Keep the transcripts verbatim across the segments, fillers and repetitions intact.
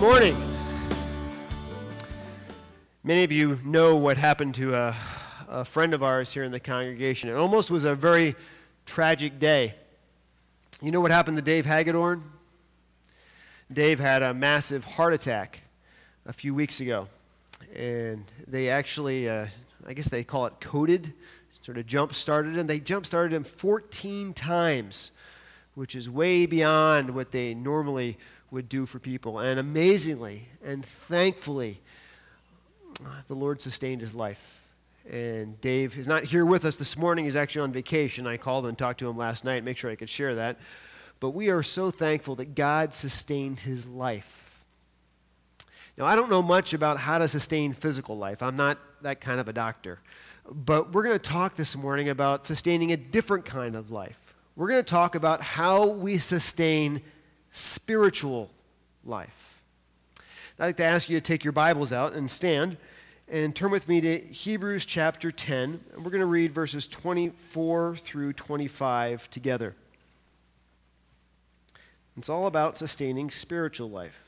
morning. Many of you know what happened to a, a friend of ours here in the congregation. It almost was a very tragic day. You know what happened to Dave Hagedorn? Dave had a massive heart attack a few weeks ago. And they actually, uh, I guess they call it coded, sort of jump-started him. They jump-started him fourteen times, which is way beyond what they normally would do for people. And amazingly and thankfully, the Lord sustained his life. And Dave is not here with us this morning. He's actually on vacation. I called and talked to him last night, make sure I could share that. But we are so thankful that God sustained his life. Now, I don't know much about how to sustain physical life. I'm not that kind of a doctor. But we're going to talk this morning about sustaining a different kind of life. We're going to talk about how we sustain spiritual life. I'd like to ask you to take your Bibles out and stand and turn with me to Hebrews chapter ten. And we're going to read verses twenty-four through twenty-five together. It's all about sustaining spiritual life.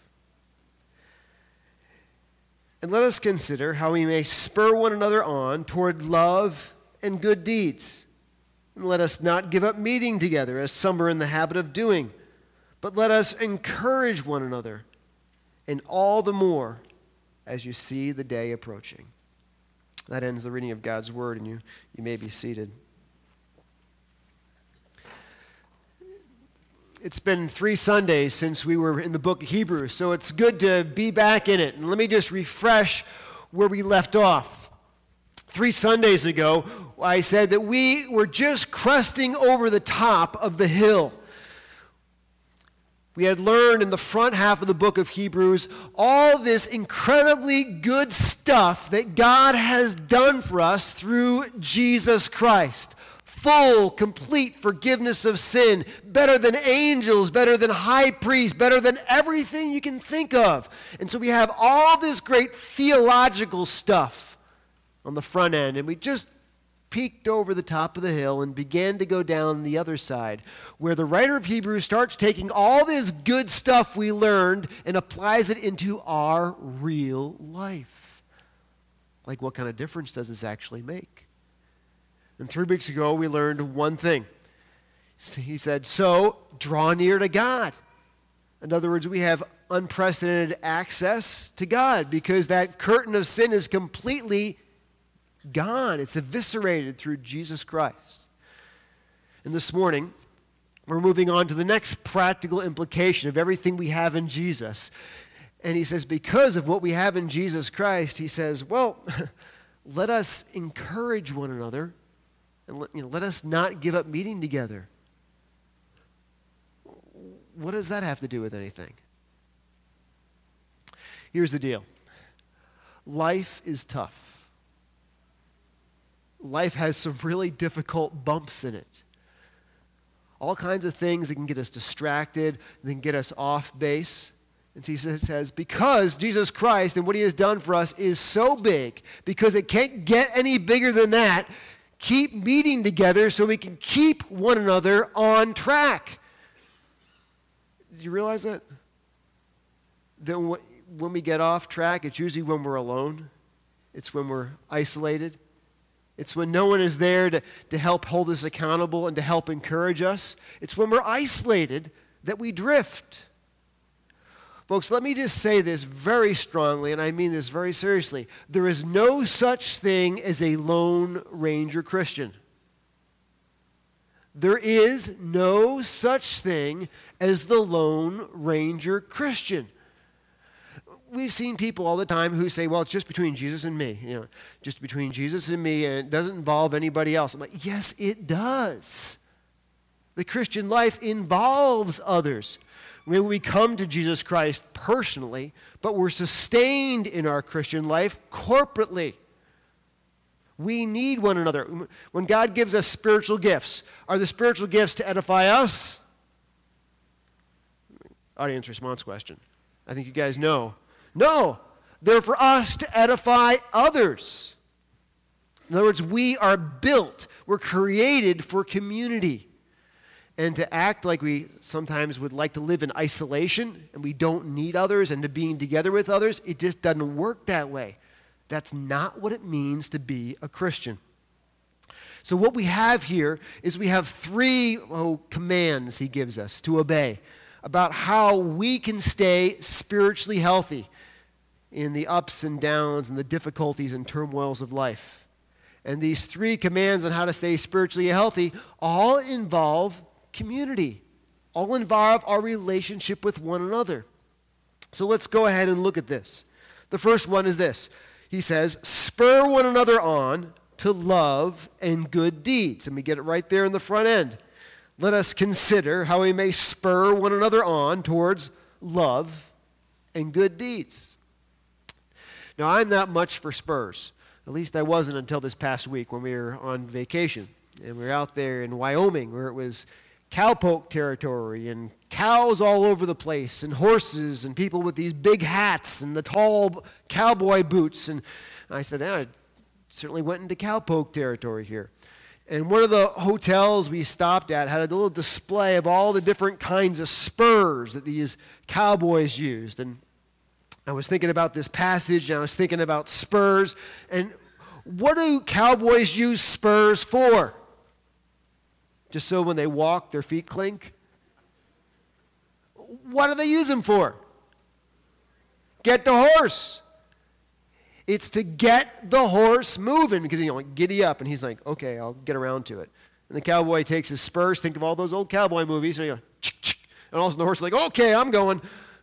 And let us consider how we may spur one another on toward love and good deeds. And let us not give up meeting together, as some are in the habit of doing, but let us encourage one another, and all the more as you see the day approaching. That ends the reading of God's word, and you, you may be seated. It's been three Sundays since we were in the book of Hebrews, so it's good to be back in it. And let me just refresh where we left off. Three Sundays ago, I said that we were just cresting over the top of the hill. We had learned in the front half of the book of Hebrews all this incredibly good stuff that God has done for us through Jesus Christ. Full, complete forgiveness of sin, better than angels, better than high priests, better than everything you can think of. And so we have all this great theological stuff on the front end, and we just peeked over the top of the hill and began to go down the other side, where the writer of Hebrews starts taking all this good stuff we learned and applies it into our real life. Like, what kind of difference does this actually make? And three weeks ago, we learned one thing. He said, so draw near to God. In other words, we have unprecedented access to God because that curtain of sin is completely gone. It's eviscerated through Jesus Christ. And this morning, we're moving on to the next practical implication of everything we have in Jesus. And he says, because of what we have in Jesus Christ, he says, well, let us encourage one another, and let, you know, let us not give up meeting together. What does that have to do with anything? Here's the deal. Life is tough. Life has some really difficult bumps in it. All kinds of things that can get us distracted, that can get us off base. And he says, because Jesus Christ and what he has done for us is so big, because it can't get any bigger than that, keep meeting together so we can keep one another on track. Did you realize that? That when we get off track, it's usually when we're alone. It's when we're isolated. It's when no one is there to, to help hold us accountable and to help encourage us. It's when we're isolated that we drift. Folks, let me just say this very strongly, and I mean this very seriously. There is no such thing as a Lone Ranger Christian. There is no such thing as the Lone Ranger Christian. We've seen people all the time who say, well, it's just between Jesus and me. You know, just between Jesus and me, and it doesn't involve anybody else. I'm like, yes, it does. The Christian life involves others. Maybe we come to Jesus Christ personally, but we're sustained in our Christian life corporately. We need one another. When God gives us spiritual gifts, are the spiritual gifts to edify us? Audience response question. I think you guys know. No, they're for us to edify others. In other words, we are built, we're created for community. and to act like we sometimes would like to live in isolation and we don't need others and to being together with others, it just doesn't work that way. That's not what it means to be a Christian. So what we have here is we have three oh, commands he gives us to obey about how we can stay spiritually healthy in the ups and downs and the difficulties and turmoils of life. And these three commands on how to stay spiritually healthy all involve community, all involve our relationship with one another. So let's go ahead and look at this. The first one is this. He says, spur one another on to love and good deeds. And we get it right there in the front end. Let us consider how we may spur one another on towards love and good deeds. Now, I'm not much for spurs. At least I wasn't until this past week when we were on vacation. And we were out there in Wyoming where it was cowpoke territory and cows all over the place and horses and people with these big hats and the tall cowboy boots. And I said, ah, I certainly went into cowpoke territory here. And one of the hotels we stopped at had a little display of all the different kinds of spurs that these cowboys used. And I was thinking about this passage, and I was thinking about spurs. And what do cowboys use spurs for? Just so when they walk, their feet clink? What do they use them for? Get the horse. It's to get the horse moving because, you know, like, giddy up. And he's like, okay, I'll get around to it. And the cowboy takes his spurs. Think of all those old cowboy movies. And, you go, chick, chick, and all of a sudden the horse is like, okay, I'm going.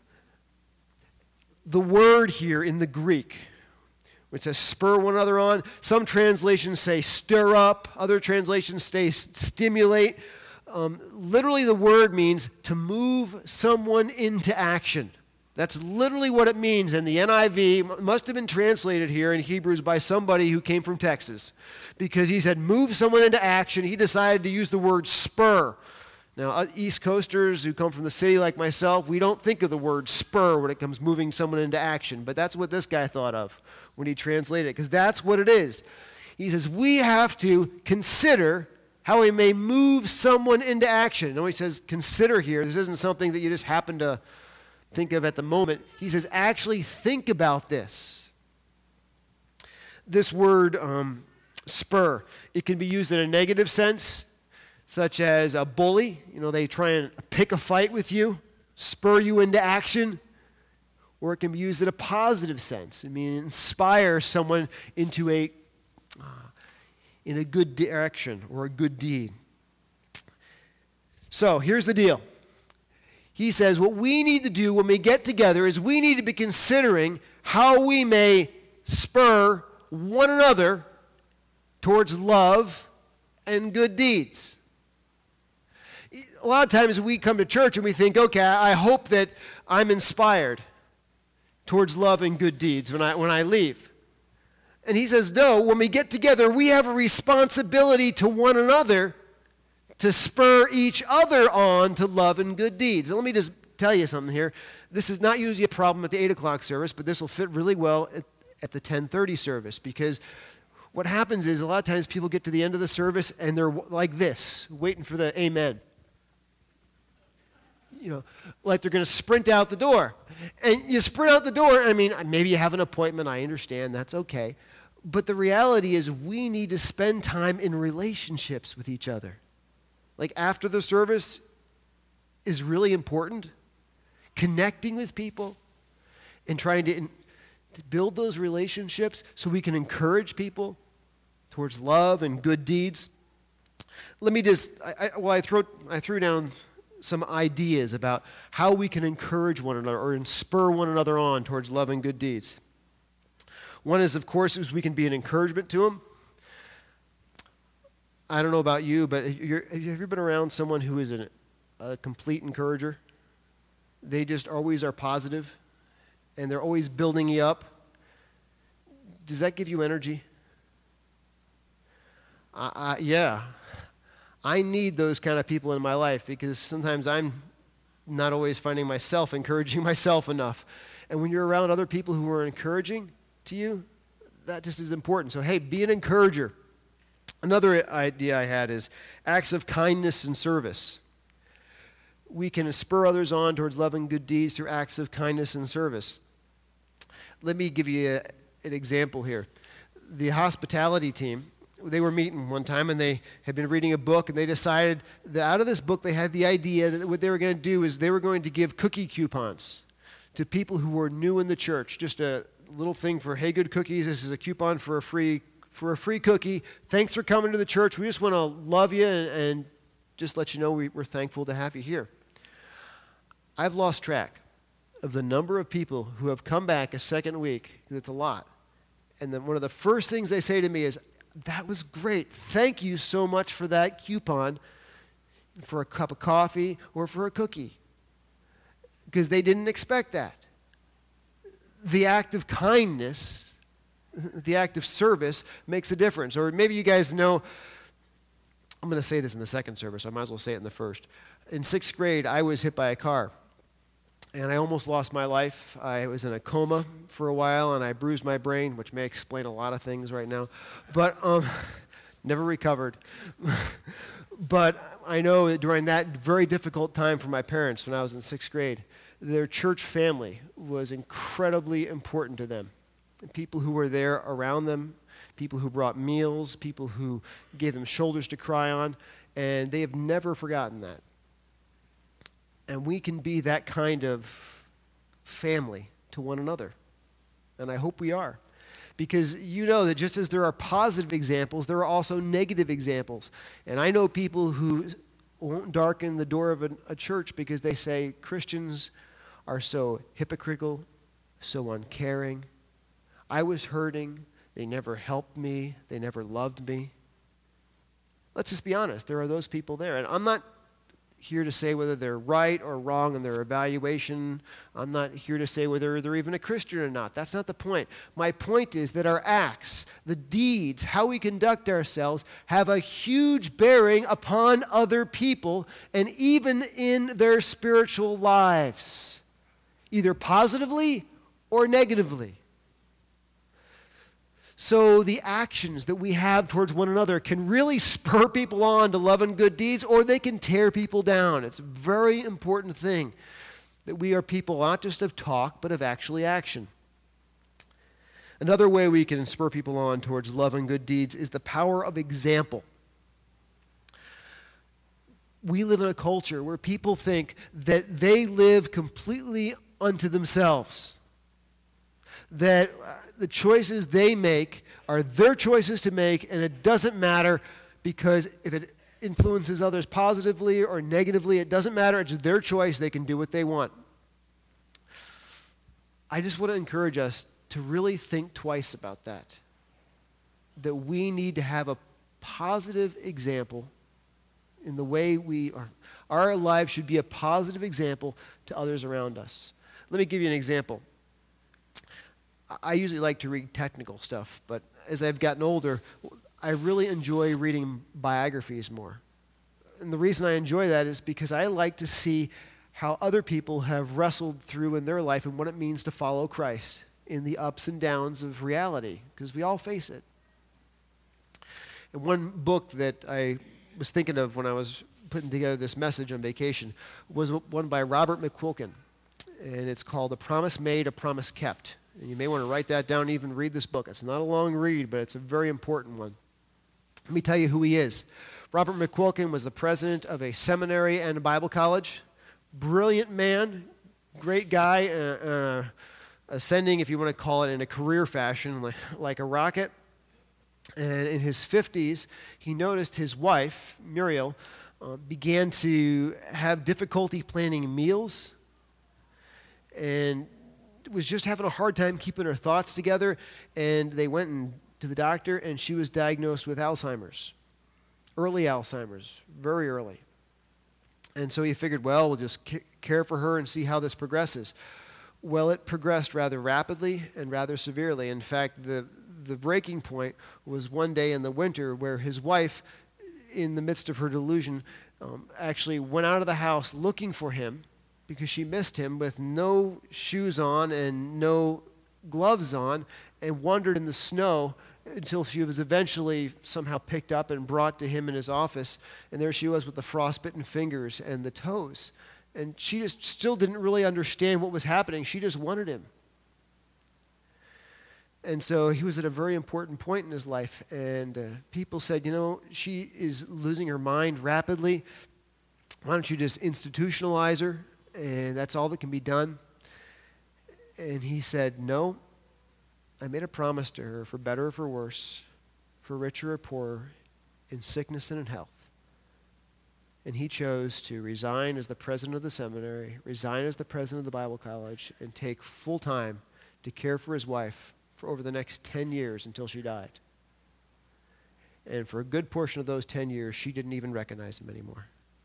The word here in the Greek, which says spur one another on. Some translations say stir up. Other translations say stimulate. Um, literally the word means to move someone into action. That's literally what it means. And the N I V must have been translated here in Hebrews by somebody who came from Texas. Because he said move someone into action. He decided to use the word spur. Now, East Coasters who come from the city like myself, we don't think of the word spur when it comes moving someone into action. But that's what this guy thought of when he translated it, because that's what it is. He says, we have to consider how we may move someone into action. And he says, consider here. This isn't something that you just happen to think of at the moment. He says, actually think about this. This word, um, spur, it can be used in a negative sense, such as a bully. You know, they try and pick a fight with you, spur you into action. Or it can be used in a positive sense. I mean, inspire someone into a, uh, in a good direction or a good deed. So here's the deal. He says what we need to do when we get together is we need to be considering how we may spur one another towards love and good deeds. A lot of times we come to church and we think, okay, I hope that I'm inspired towards love and good deeds when I when I leave. And he says, no, when we get together, we have a responsibility to one another to spur each other on to love and good deeds. And let me just tell you something here. This is not usually a problem at the eight o'clock service, but this will fit really well at, at the ten thirty service, because what happens is a lot of times people get to the end of the service and they're like this, waiting for the amen. You know, like they're going to sprint out the door. And you sprint out the door, I mean, maybe you have an appointment, I understand, that's okay. But the reality is we need to spend time in relationships with each other. Like after the service is really important. Connecting with people and trying to, in, to build those relationships so we can encourage people towards love and good deeds. Let me just, I, I, well, I threw, I threw down some ideas about how we can encourage one another or spur one another on towards love and good deeds. One is, of course, is we can be an encouragement to them. I don't know about you, but you're, have you ever been around someone who is an, a complete encourager? They just always are positive, and they're always building you up. Does that give you energy? Uh, uh, yeah. I need those kind of people in my life because sometimes I'm not always finding myself encouraging myself enough. And when you're around other people who are encouraging to you, that just is important. So, hey, be an encourager. Another idea I had is acts of kindness and service. we can spur others on towards love and good deeds through acts of kindness and service. Let me give you a, an example here. The hospitality team, they were meeting one time and they had been reading a book, and they decided that out of this book they had the idea that what they were going to do is they were going to give cookie coupons to people who were new in the church. Just a little thing for, hey, good cookies, this is a coupon for a free for a free cookie. Thanks for coming to the church. We just want to love you and, and just let you know we, we're thankful to have you here. I've lost track of the number of people who have come back a second week, because it's a lot. And then one of the first things they say to me is, that was great. Thank you so much for that coupon for a cup of coffee or for a cookie. Because they didn't expect that. The act of kindness, the act of service makes a difference. Or maybe you guys know, I'm going to say this in the second service, so I might as well say it in the first. In sixth grade, I was hit by a car, and I almost lost my life. I was in a coma for a while, and I bruised my brain, which may explain a lot of things right now, but um, never recovered. But I know that during that very difficult time for my parents when I was in sixth grade, their church family was incredibly important to them. People who were there around them, people who brought meals, people who gave them shoulders to cry on, and they have never forgotten that. And we can be that kind of family to one another. And I hope we are. Because you know that just as there are positive examples, there are also negative examples. And I know people who won't darken the door of a, a church because they say Christians are so hypocritical, so uncaring. I was hurting. They never helped me. They never loved me. Let's just be honest. There are those people there. And I'm not here to say whether they're right or wrong in their evaluation. I'm not here to say whether they're even a Christian or not. That's not the point. My point is that our acts, the deeds, how we conduct ourselves, have a huge bearing upon other people and even in their spiritual lives, either positively or negatively. So the actions that we have towards one another can really spur people on to love and good deeds, or they can tear people down. It's a very important thing that we are people not just of talk, but of actually action. Another way we can spur people on towards love and good deeds is the power of example. We live in a culture where people think that they live completely unto themselves, that the choices they make are their choices to make, and it doesn't matter, because if it influences others positively or negatively, it doesn't matter. It's their choice. They can do what they want. I just want to encourage us to really think twice about that, that we need to have a positive example in the way we are. Our lives should be a positive example to others around us. Let me give you an example. I usually like to read technical stuff, but as I've gotten older, I really enjoy reading biographies more. And the reason I enjoy that is because I like to see how other people have wrestled through in their life and what it means to follow Christ in the ups and downs of reality, because we all face it. And one book that I was thinking of when I was putting together this message on vacation was one by Robert McQuilkin, and it's called A Promise Made, A Promise Kept. And you may want to write that down and even read this book. It's not a long read, but it's a very important one. Let me tell you who he is. Robert McQuilkin was the president of a seminary and a Bible college. Brilliant man, great guy, uh, uh, ascending, if you want to call it, in a career fashion, like, like a rocket. And in his fifties, he noticed his wife, Muriel, uh, began to have difficulty planning meals, and was just having a hard time keeping her thoughts together, and they went and, to the doctor, and she was diagnosed with Alzheimer's, early Alzheimer's, very early. And so he figured, well, we'll just c- care for her and see how this progresses. Well, it progressed rather rapidly and rather severely. In fact, the, the breaking point was one day in the winter where his wife, in the midst of her delusion, um, actually went out of the house looking for him, because she missed him, with no shoes on and no gloves on, and wandered in the snow until she was eventually somehow picked up and brought to him in his office. And there she was with the frostbitten fingers and the toes. And she just still didn't really understand what was happening. She just wanted him. And so he was at a very important point in his life. And uh, people said, you know, she is losing her mind rapidly. Why don't you just institutionalize her? And that's all that can be done. And he said, no, I made a promise to her, for better or for worse, for richer or poorer, in sickness and in health. And he chose to resign as the president of the seminary, resign as the president of the Bible college, and take full time to care for his wife for over the next ten years until she died. And for a good portion of those ten years, she didn't even recognize him anymore.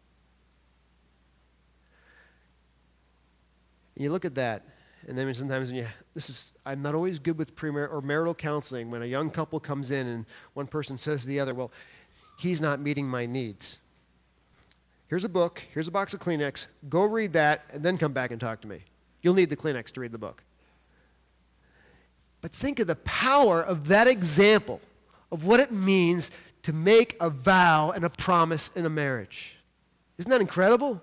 And you look at that, and then sometimes when you, this is, I'm not always good with premarital or marital counseling when a young couple comes in and one person says to the other, well, he's not meeting my needs. Here's a book, here's a box of Kleenex, go read that, and then come back and talk to me. You'll need the Kleenex to read the book. But think of the power of that example of what it means to make a vow and a promise in a marriage. Isn't that incredible?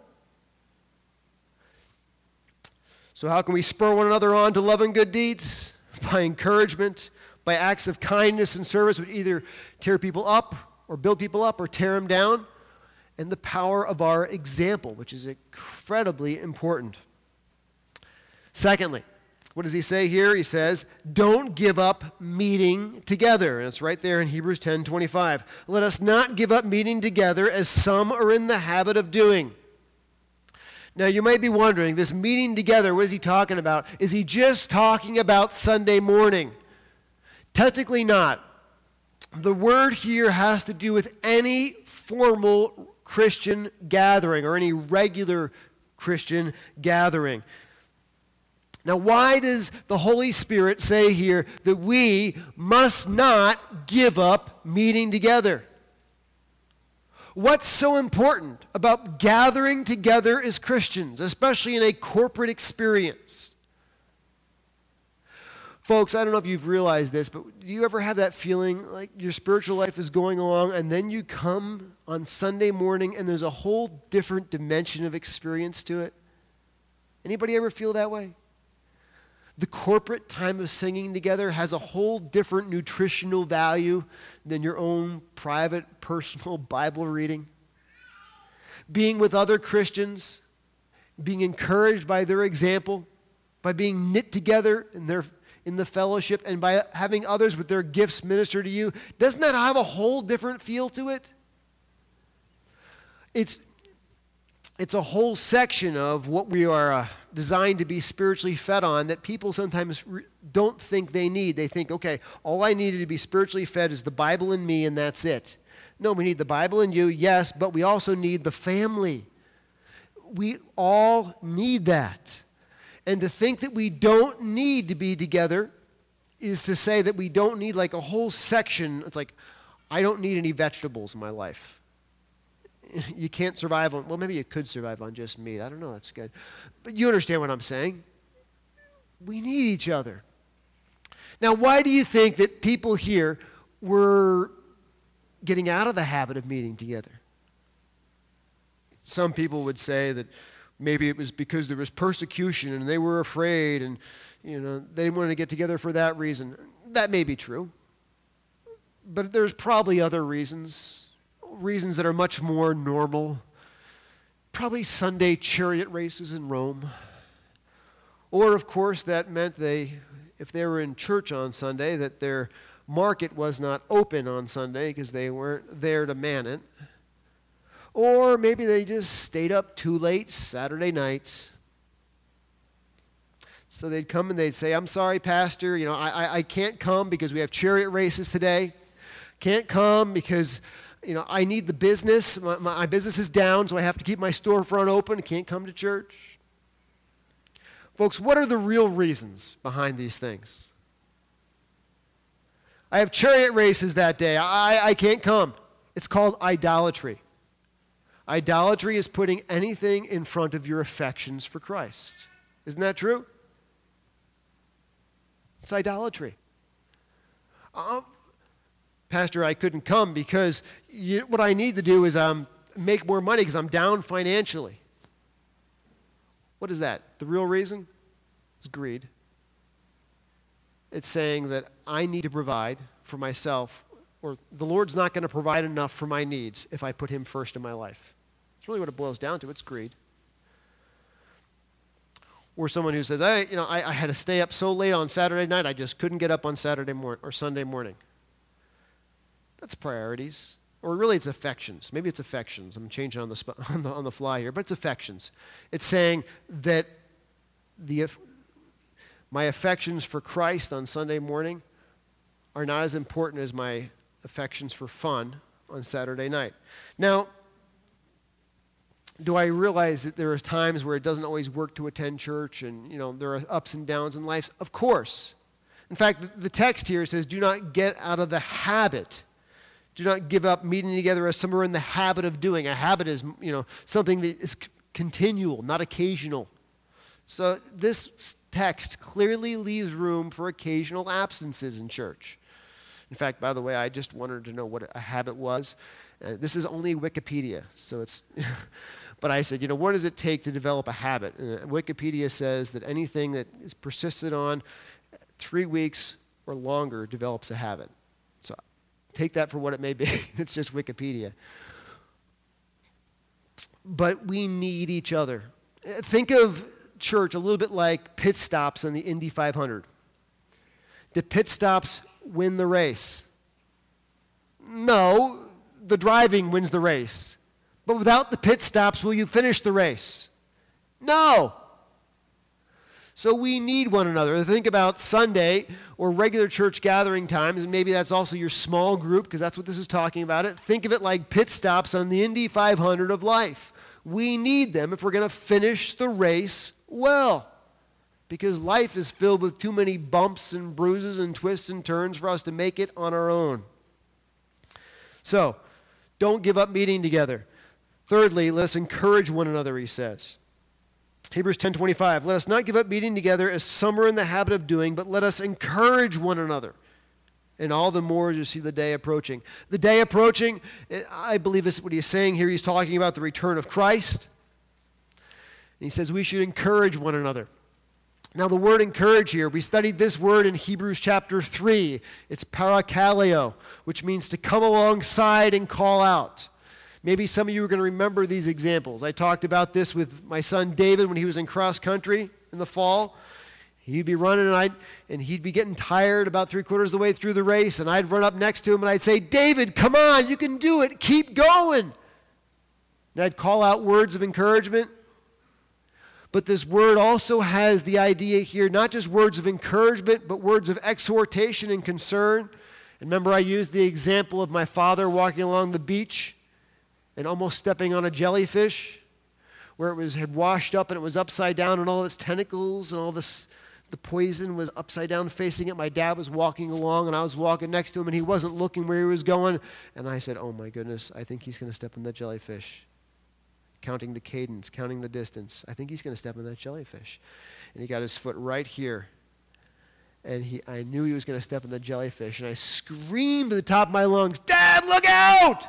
So how can we spur one another on to love and good deeds? By encouragement, by acts of kindness and service, which either tear people up or build people up or tear them down. And the power of our example, which is incredibly important. Secondly, what does he say here? He says, don't give up meeting together. And it's right there in Hebrews ten twenty-five. Let us not give up meeting together as some are in the habit of doing. Now, you might be wondering, this meeting together, what is he talking about? Is he just talking about Sunday morning? Technically not. The word here has to do with any formal Christian gathering or any regular Christian gathering. Now, why does the Holy Spirit say here that we must not give up meeting together? What's so important about gathering together as Christians, especially in a corporate experience? Folks, I don't know if you've realized this, but do you ever have that feeling like your spiritual life is going along and then you come on Sunday morning and there's a whole different dimension of experience to it? Anybody ever feel that way? The corporate time of singing together has a whole different nutritional value than your own private, personal Bible reading. Being with other Christians, being encouraged by their example, by being knit together in their in the fellowship, and by having others with their gifts minister to you, doesn't that have a whole different feel to it? It's It's a whole section of what we are uh, designed to be spiritually fed on that people sometimes re- don't think they need. They think, okay, all I needed to be spiritually fed is the Bible and me, and that's it. No, we need the Bible and you, yes, but we also need the family. We all need that. And to think that we don't need to be together is to say that we don't need like a whole section. It's like, I don't need any vegetables in my life. You can't survive on, well, maybe you could survive on just meat. I don't know, that's good. But you understand what I'm saying. We need each other. Now, why do you think that people here were getting out of the habit of meeting together? Some people would say that maybe it was because there was persecution and they were afraid and, you know, they wanted to get together for that reason. That may be true. But there's probably other reasons. Reasons that are much more normal. Probably Sunday chariot races in Rome. Or, of course, that meant they, if they were in church on Sunday, that their market was not open on Sunday because they weren't there to man it. Or maybe they just stayed up too late Saturday night. So they'd come and they'd say, I'm sorry, Pastor, you know, I, I, I can't come because we have chariot races today. Can't come because You know, I need the business. My, my business is down, so I have to keep my storefront open. I can't come to church. Folks, what are the real reasons behind these things? I have chariot races that day. I, I can't come. It's called idolatry. Idolatry is putting anything in front of your affections for Christ. Isn't that true? It's idolatry. Um, Pastor, I couldn't come because you, what I need to do is um, make more money because I'm down financially. What is that? The real reason? It's greed. It's saying that I need to provide for myself, or the Lord's not going to provide enough for my needs if I put him first in my life. It's really what it boils down to. It's greed. Or someone who says, I, you know, I, I had to stay up so late on Saturday night, I just couldn't get up on Saturday morning or Sunday morning. That's priorities. Or really it's affections. Maybe it's affections. I'm changing on the, sp- on the, on the fly here, but it's affections. It's saying that the my affections for Christ on Sunday morning are not as important as my affections for fun on Saturday night. Now, do I realize that there are times where it doesn't always work to attend church and, you know, there are ups and downs in life? Of course. In fact, the text here says, do not get out of the habit. Do not give up meeting together as some are in the habit of doing. A habit is, you know, something that is c- continual, not occasional. So this text clearly leaves room for occasional absences in church. In fact, by the way, I just wanted to know what a habit was. Uh, this is only Wikipedia, so it's... But I said, you know, what does it take to develop a habit? And Wikipedia says that anything that is persisted on three weeks or longer develops a habit. So take that for what it may be. It's just Wikipedia. But we need each other. Think of church a little bit like pit stops on the Indy five hundred. The pit stops win the race. No, the driving wins the race. But without the pit stops, will you finish the race? No. So we need one another. Think about Sunday or regular church gathering times, and maybe that's also your small group, because that's what this is talking about. It. Think of it like pit stops on the Indy five hundred of life. We need them if we're going to finish the race well, because life is filled with too many bumps and bruises and twists and turns for us to make it on our own. So, don't give up meeting together. Thirdly, let us encourage one another, he says. Hebrews ten twenty-five, let us not give up meeting together as some are in the habit of doing, but let us encourage one another. And all the more as you see the day approaching. The day approaching, I believe is what he's saying here. He's talking about the return of Christ. And he says we should encourage one another. Now the word encourage here, we studied this word in Hebrews chapter three. It's parakaleo, which means to come alongside and call out. Maybe some of you are going to remember these examples. I talked about this with my son David when he was in cross country in the fall. He'd be running and, I'd, and he'd be getting tired about three quarters of the way through the race, and I'd run up next to him and I'd say, David, come on, you can do it, keep going. And I'd call out words of encouragement. But this word also has the idea here, not just words of encouragement, but words of exhortation and concern. And remember I used the example of my father walking along the beach and almost stepping on a jellyfish where it was had washed up and it was upside down and all of its tentacles and all this, the poison was upside down facing it. My dad was walking along and I was walking next to him and he wasn't looking where he was going. And I said, oh my goodness, I think he's going to step in that jellyfish. Counting the cadence, counting the distance. I think he's going to step in that jellyfish. And he got his foot right here. And he, I knew he was going to step in the jellyfish. And I screamed to the top of my lungs, Dad, look out!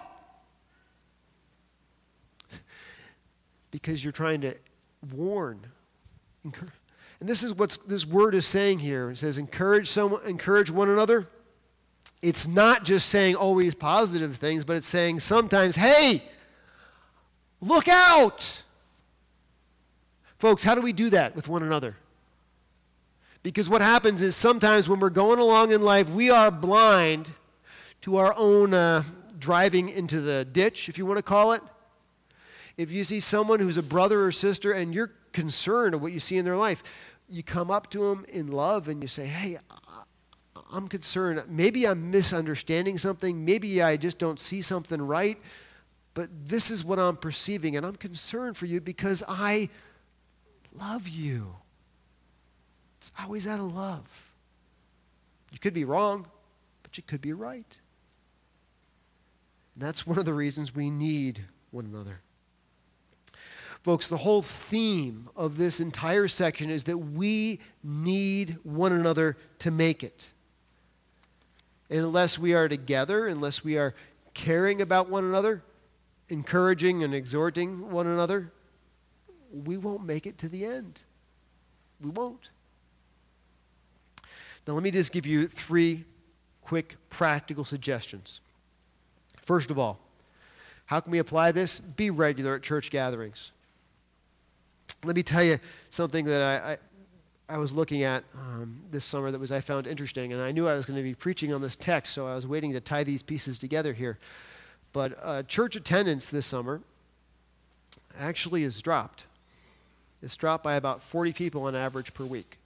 Because you're trying to warn. And this is what this word is saying here. It says encourage someone, encourage one another. It's not just saying always positive things, but it's saying sometimes, hey, look out! Folks, how do we do that with one another? Because what happens is sometimes when we're going along in life, we are blind to our own uh, driving into the ditch, if you want to call it. If you see someone who's a brother or sister and you're concerned of what you see in their life, you come up to them in love and you say, hey, I'm concerned. Maybe I'm misunderstanding something. Maybe I just don't see something right. But this is what I'm perceiving, and I'm concerned for you because I love you. It's always out of love. You could be wrong, but you could be right. And that's one of the reasons we need one another. Folks, the whole theme of this entire section is that we need one another to make it. And unless we are together, unless we are caring about one another, encouraging and exhorting one another, we won't make it to the end. We won't. Now, let me just give you three quick practical suggestions. First of all, how can we apply this? Be regular at church gatherings. Let me tell you something that I, I, I was looking at um, this summer that was I found interesting, and I knew I was going to be preaching on this text, so I was waiting to tie these pieces together here. But uh, church attendance this summer actually has dropped. It's dropped by about forty people on average per week.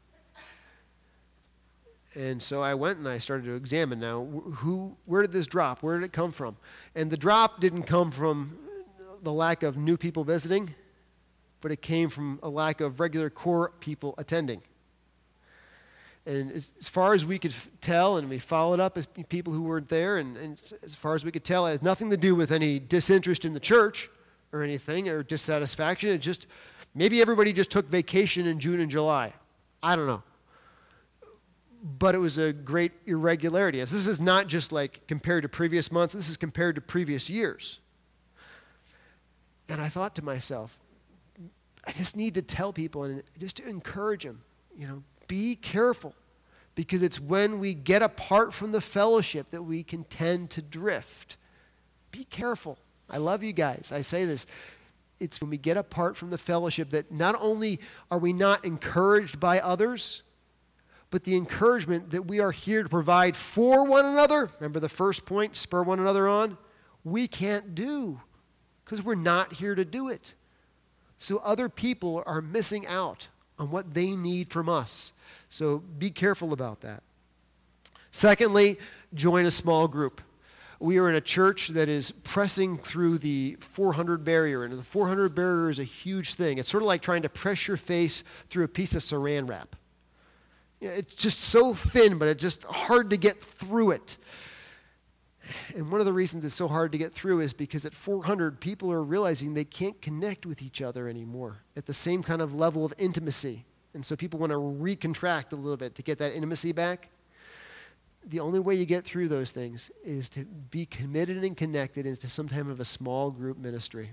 And so I went and I started to examine now, who, where did this drop? Where did it come from? And the drop didn't come from the lack of new people visiting, but it came from a lack of regular core people attending. And as, as far as we could f- tell, and we followed up as people who weren't there, and, and as far as we could tell, it has nothing to do with any disinterest in the church or anything, or dissatisfaction. It just, maybe everybody just took vacation in June and July. I don't know. But it was a great irregularity. This is not just like compared to previous months. This is compared to previous years. And I thought to myself, I just need to tell people and just to encourage them, you know, be careful. Because it's when we get apart from the fellowship that we can tend to drift. Be careful. I love you guys. I say this. It's when we get apart from the fellowship that not only are we not encouraged by others, but the encouragement that we are here to provide for one another, remember the first point, spur one another on, we can't do because we're not here to do it. So other people are missing out on what they need from us. So be careful about that. Secondly, join a small group. We are in a church that is pressing through the four hundred barrier, and the four hundred barrier is a huge thing. It's sort of like trying to press your face through a piece of saran wrap. You know, it's just so thin, but it's just hard to get through it. And one of the reasons it's so hard to get through is because at four hundred, people are realizing they can't connect with each other anymore at the same kind of level of intimacy. And so people want to recontract a little bit to get that intimacy back. The only way you get through those things is to be committed and connected into some type of a small group ministry.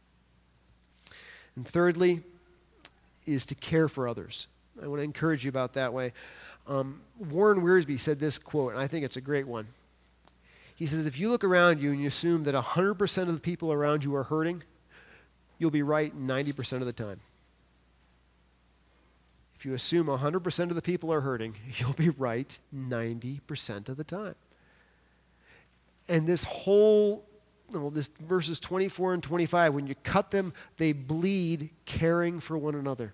And thirdly, is to care for others. I want to encourage you about that way. Um, Warren Wiersbe said this quote, and I think it's a great one. He says, if you look around you and you assume that one hundred percent of the people around you are hurting, you'll be right ninety percent of the time. If you assume one hundred percent of the people are hurting, you'll be right ninety percent of the time. And this whole, well, this verses twenty-four and twenty-five, when you cut them, they bleed caring for one another.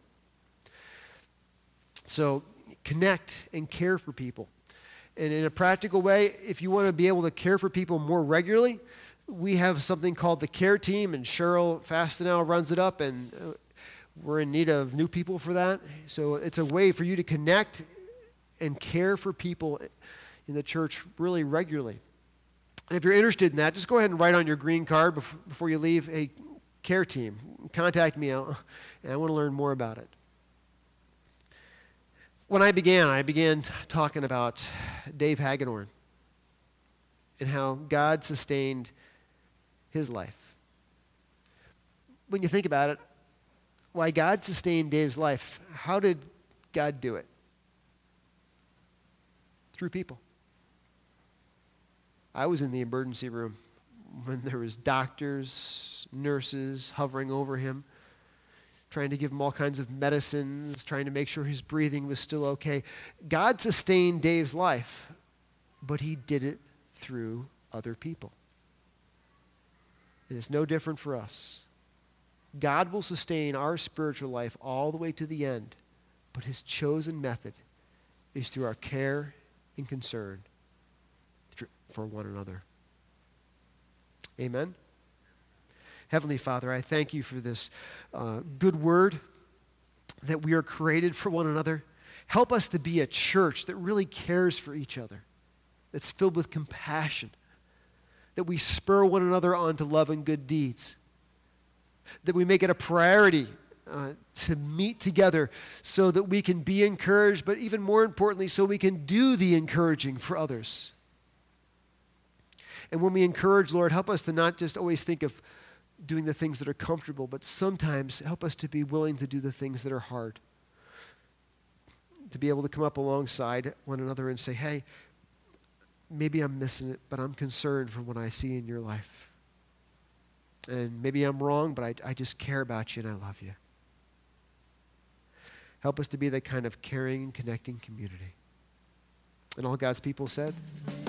So connect and care for people. And in a practical way, if you want to be able to care for people more regularly, we have something called the Care Team, and Cheryl Fastenau runs it up, and we're in need of new people for that. So it's a way for you to connect and care for people in the church really regularly. And if you're interested in that, just go ahead and write on your green card before you leave, a Care Team. Contact me, and I want to learn more about it. When I began, I began talking about Dave Hagedorn and how God sustained his life. When you think about it, why God sustained Dave's life, how did God do it? Through people. I was in the emergency room when there was doctors, nurses hovering over him, trying to give him all kinds of medicines, trying to make sure his breathing was still okay. God sustained Dave's life, but he did it through other people. It is no different for us. God will sustain our spiritual life all the way to the end, but his chosen method is through our care and concern for one another. Amen? Heavenly Father, I thank you for this uh, good word that we are created for one another. Help us to be a church that really cares for each other, that's filled with compassion, that we spur one another on to love and good deeds, that we make it a priority uh, to meet together so that we can be encouraged, but even more importantly, so we can do the encouraging for others. And when we encourage, Lord, help us to not just always think of doing the things that are comfortable, but sometimes help us to be willing to do the things that are hard. To be able to come up alongside one another and say, hey, maybe I'm missing it, but I'm concerned for what I see in your life. And maybe I'm wrong, but I, I just care about you and I love you. Help us to be that kind of caring and connecting community. And all God's people said,